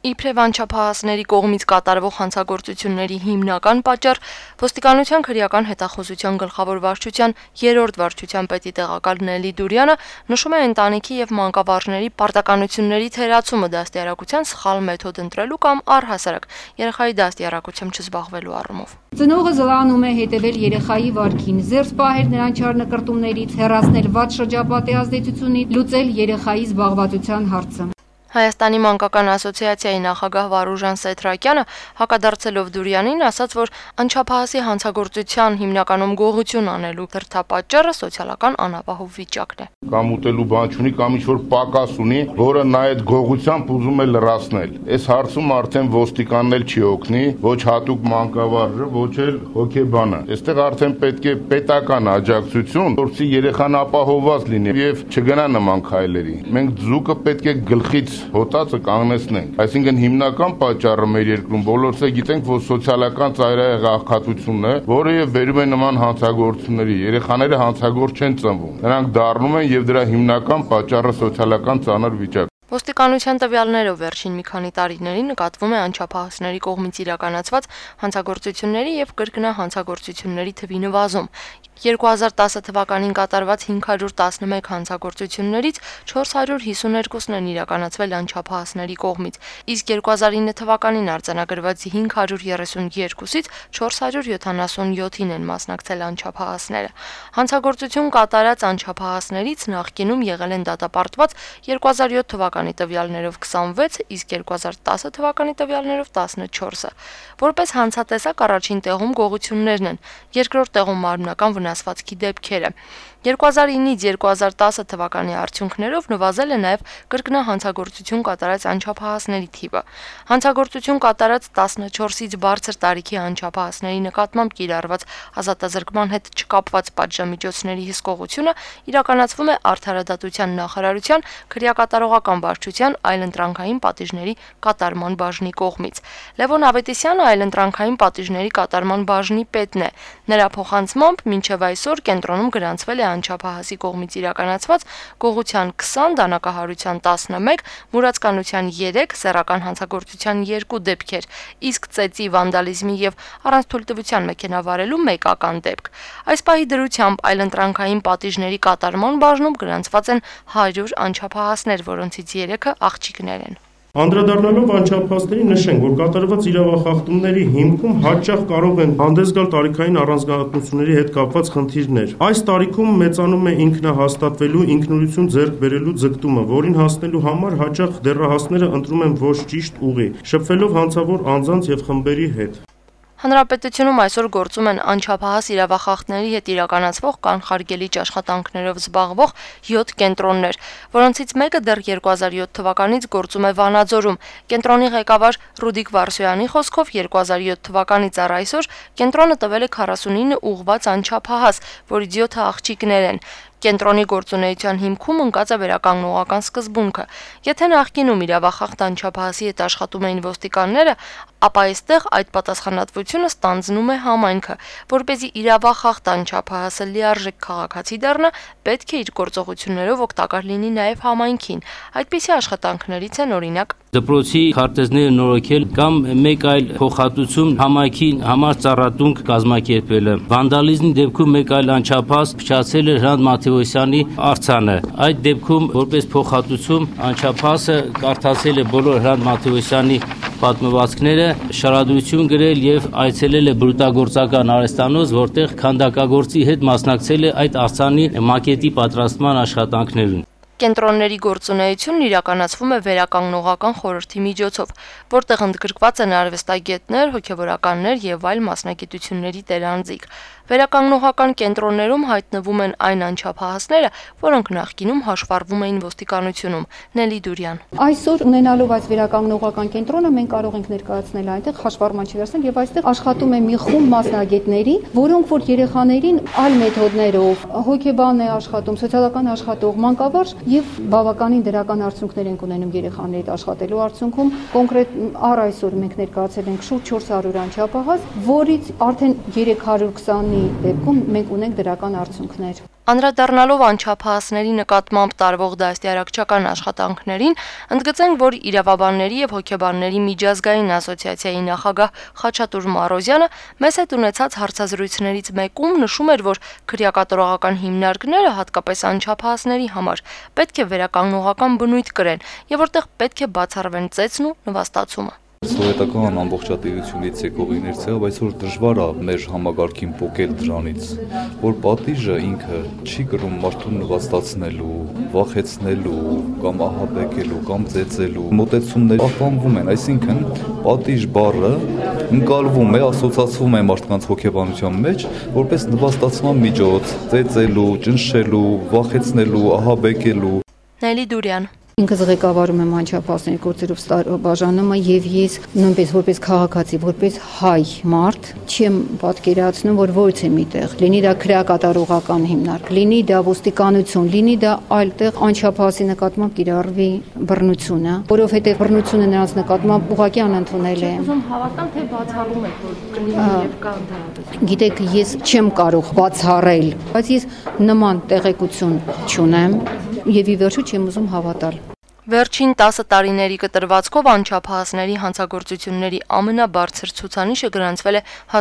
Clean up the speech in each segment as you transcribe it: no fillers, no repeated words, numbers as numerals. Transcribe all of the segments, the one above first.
Իբրև անչափահասների կողմից կատարվող հանցագործությունների հիմնական պատճառ ոստիկանության քրեական հետախուզության գլխավոր վարչության 3-րդ վարչության պետի տեղակալ Նելի Դուրյանը նշում է ընտանիքի եւ մանկավարժների պարտականությունների թերացումը դաստիարակության սխալ մեթոդ ընտրելու կամ առհասարակ երեխայի դաստիարակությամբ չզբաղվելու առումով։ Ծնողը զլանում է հետևել երեխայի վարքին, զերծ պահել նրան չարնկրտումներից, հեռացնել վատ շրջապատի ազդեցությունից, լուծել երեխայի զբաղվածության հարցը։ Հայաստանի մանկական ասոցիացիայի նախագահ Վարուժան Սեթրակյանը հակադարձելով Դուրյանին ասաց, որ անչափահասի հանցագործության հիմնականում գողություն անելու դրդապատճառը սոցիալական անապահով վիճակն է։ Կամ ուտելու բան չունի, կամ ինչ-որ պակաս ունի, որը նա այդ գողությամբ ուզում է լրացնել։ Այս հարցում արդեն ոստիկանն էլ չի օգնի, ոչ հատուկ մանկավարժը, ոչ էլ հոգեբանը։ Այստեղ արդեն պետք է պետական աջակցություն, որպեսզի երեխան ապահովված լինի եւ չգնա նման քայլերի։ Մենք ձուկը պետք է գլխից հոտածը կանգնեցնենք։ Այսինքն հիմնական պատճառը մեր երկրում բոլորս գիտենք, որ սոցիալական ծայրահեղ աղքատությունն է, որը եւ վերում է նման հանցագործությունների։ Երեխաները հանցագործ չեն ծնվում։ Նրանք դառնում են եւ դրա հիմնական պատճառը սոցիալական ծանր վիճակ։ Ոստիկանության տվյալներով վերջին մի քանի տարիներին նկատվում է անչափահասների կողմից իրականացված հանցագործությունների եւ կրկնա հանցագործությունների թվի նվազում։ 2010 թվականին կատարված 511 հանցագործություններից 452-ն են իրականացվել անչափահասների կողմից, իսկ 2009 թվականին արձանագրված 532-ից 477-ին են մասնակցել անչափահասները։ Հանցագործություն կատարած անչափահասներից նախկինում եղել են դատապարտված 2007 թվականի տվյալներով 26, իսկ 2010 թվականի տվյալներով 14-ը։ Որպես հանցատեսակ առաջին տեղում գողություններն են, երկրորդ տեղում մարմնական վնասվածքի դեպքերը։ 2009-ից 2010 թվականի արդյունքներով նվազել է նաև կրկնա հանցագործություն կատարած անչափահասների թիվը։ Հանցագործություն կատարած 14-ից բարձր տարիքի անչափահասների նկատմամբ կիրառված ազատազրկման հետ չկապված պատժամիջոցների հսկողությունը իրականացվում է Արդարադատության նախարարության քրեակատարողական վարչության այլընտրանքային պատիժների կատարման բաժնի կողմից։ Լևոն Ավետիսյանը այլընտրանքային պատիժների կատարման բաժնի պետն է։ Նրա փոխանցմամբ մինչև այսօր կենտրոնում գրանցվել է անչափահասի կողմից իրականացված գողության 20, դանակահարության 11, մուրացկանության 3, սեռական հանցագործության 2 դեպքեր, իսկ ծեծի, վանդալիզմի եւ առանց թույլտվության մեքենա վարելու 1 ական դեպք։ Այս պահի դրությամբ այլընտրանքային պատիժների կատարման բաժնում գրանցված են 100 անչափահասներ, որոնցից 3-ը աղջիկներ են։ Անդրադառնալով անչափահասներին նշենք, որ կատարված իրավախախտումների հիմքում հաճախ կարող են հանդես գալ տարիքային առանձնահատկությունների հետ կապված խնդիրներ։ Այս տարիքում մեծանում է ինքնահաստատվելու, ինքնուրույնություն ձեռք բերելու ձգտումը, որին հասնելու համար հաճախ դեռահասները ընտրում են ոչ ճիշտ ուղի, շփվելով հանցավոր անձանց եւ խմբերի հետ։ Հանրապետությունում այսօր գործում են անչափահաս իրավախախտների հետ իրականացվող կանխարգելիչ աշխատանքներով զբաղվող 7 կենտրոններ, որոնցից մեկը դեռ 2007 թվականից գործում է Վանաձորում։ Կենտրոնի ղեկավար Ռուդիկ Վարսոյանի խոսքով 2007 թվականից առ այսօր կենտրոնը տվել է 49 ուղղված անչափահաս, որից 7-ը աղջիկներ են։ Կենտրոնի գործունեության հիմքում ընկած է վերականգնողական սկզբունքը։ Եթե նախկինում իրավախախտ անչափահասի հետ աշխատում էին ոստիկանները, ապա այստեղ այդ պատասխանատվությունը ստանձնում է համայնքը, որպեսզի իրավախախտ անչափահասը լիարժեք քաղաքացի դառնա, պետք է իր գործողություններով օգտակար լինի նաև համայնքին։ Այդպիսի աշխատանքներից են օրինակ դպրոցի քարտեզները նորոգել կամ մեկ այլ փոխհատուցում համայնքին համար ծառատունք կազմակերպելը։ Վանդալիզմի դեպքում մեկ այլ անչափահաս փչացել է Հրանտ Մաթեոսյանի արձանը։ Այդ դեպքում որպես փոխհատուցում անչափահասը կարդացել է բոլոր Հրանտ Մաթեոսյանի պատմվածքները, շարադրություն գրել եւ այցելել է բրուտագործական արհեստանոց, որտեղ քանդակագործի հետ մասնակցել է այդ արձանի մակետի պատրաստման աշխատանքներում։ Կենտրոնների գործունեությունն իրականացվում է վերականգնողական խորհրդի միջոցով, որտեղ ընդգրկված են արվեստագետներ, հոգևորականներ եւ այլ մասնագիտությունների տերանձիկ։ Վերականգնողական կենտրոններում հայտնվում են այն անչափահասները, որոնք նախկինում հաշվառվում էին ոստիկանությունում։ Նելի Դուրյան։ Այսօր ունենալով այս վերականգնողական կենտրոնը մենք կարող ենք ներկայացնել այնտեղ հաշվառման չվերցնել եւ այստեղ աշխատում է մի խումբ մասնագետների, որոնք որ երեխաներին այլ մեթոդներով հոգեբան է աշխատում, սոցիալական աշխատող, մանկավարժ եւ բավականին դրական արդյունքներ են ունենում երեխաների հետ աշխատելու արդյունքում։ Կոնկրետ առ այսօր մենք ներկայացել ենք շուրջ 400 անչափահաս, որից արդեն 320 Երևանի դեպքում մենք ունենք դրական արդյունքներ։ Անդրադառնալով անչափահասների նկատմամբ տարվող դաստիարակչական աշխատանքներին, ընդգծենք, որ իրավաբանների եւ հոգեբանների միջազգային ասոցիացիայի նախագահ Խաչատուր Մարոզյանը մեզ հետ ունեցած հարցազրույցներից մեկում նշում էր, որ քրեակատարողական հիմնարկները հատկապես անչափահասների համար պետք է վերականգնողական բնույթ կրեն եւ որտեղ պետք է բացառվեն ծեծն ու նվաստացումը։ Սովետական ամբողջատիրությունից եկող իներցիայով այսօր դժվար է մեր համագարքին փոխել դրանից, որ պատիժը ինքը չի կրում մարդուն նվաստացնելու, վախեցնելու, կամ ահաբեկելու, կամ ծեծելու մոտեցումներ պահպանվում են, այսինքն պատիժ բառը ընկալվում է, ասոցացվում է մարդկանց հոգեբանության մեջ, որպես նվաստացման միջոց, ծեծելու, ճնշելու, վախեցնելու, ահաբեկելու։ Նելի Դուրյան Ինքս ղեկավարում եմ անչափահասների գործերով բաժանումը եւ ես նույնպես որպես քաղաքացի, որպես հայ մարդ չեմ պատկերացնում, որ ոչ է միտեղ, լինի դա քրեակատարողական հիմնարկ, լինի դա ոստիկանություն, լինի դա այլ տեղ անչափահասի նկատմամբ կիրառվի բռնությունը, որովհետեւ բռնությունը նրանց նկատմամբ ուղղակի անընդունել է։ Ուզում հավատամ, թե բացառում եք, որ կլինի եւ կա դա։ Գիտեք, ես չեմ կարող բացառել, բայց ես նման տեղեկություն չունեմ եւ ի վերջո չեմ ուզում հավատալ։ Վերջին 10 տարիների կտրվածքով անչափահասների հանցագործությունների ամենաբարձր ցուցանիշը գրանցվել է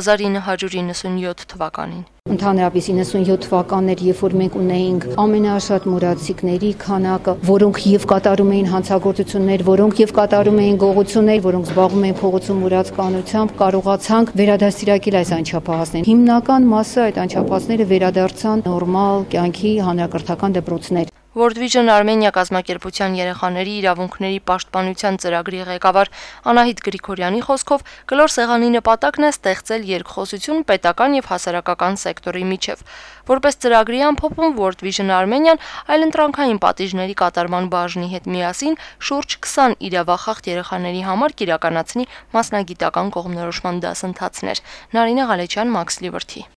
1997 թվականին։ Ընդհանրապես 97 թվականներ, երբ որ մենք ունեինք ամենաշատ մուրացիկների քանակը, որոնք եւ կատարում էին հանցագործություններ, որոնք եւ կատարում էին գողություններ, որոնք զբաղվում էին փողոցում մուրացկանությամբ, կարողացանք վերադաստիարակել այս անչափահասներին։ Հիմնական մասը այդ անչափահասները վերադարձան նորմալ կյանքի հանրակրթական դպրոցներ։ World Vision Armenia կազմակերպության երեխաների իրավունքների պաշտպանության ծրագրի ղեկավար Անահիտ Գրիգորյանի խոսքով կլոր սեղանի նպատակն է ստեղծել երկխոսություն պետական եւ հասարակական սեկտորի միջև։ Որպես ծրագրի ամփոփում World Vision Armenian այլընտրանքային պատիժների կատարման բաժնի հետ միասին շուրջ 20 իրավախախտ երեխաների համար կիրականացնի մասնագիտական կողմնորոշման դասընթացներ։ Նարինե Ղալեչյան, Մաքս Լիվրթի։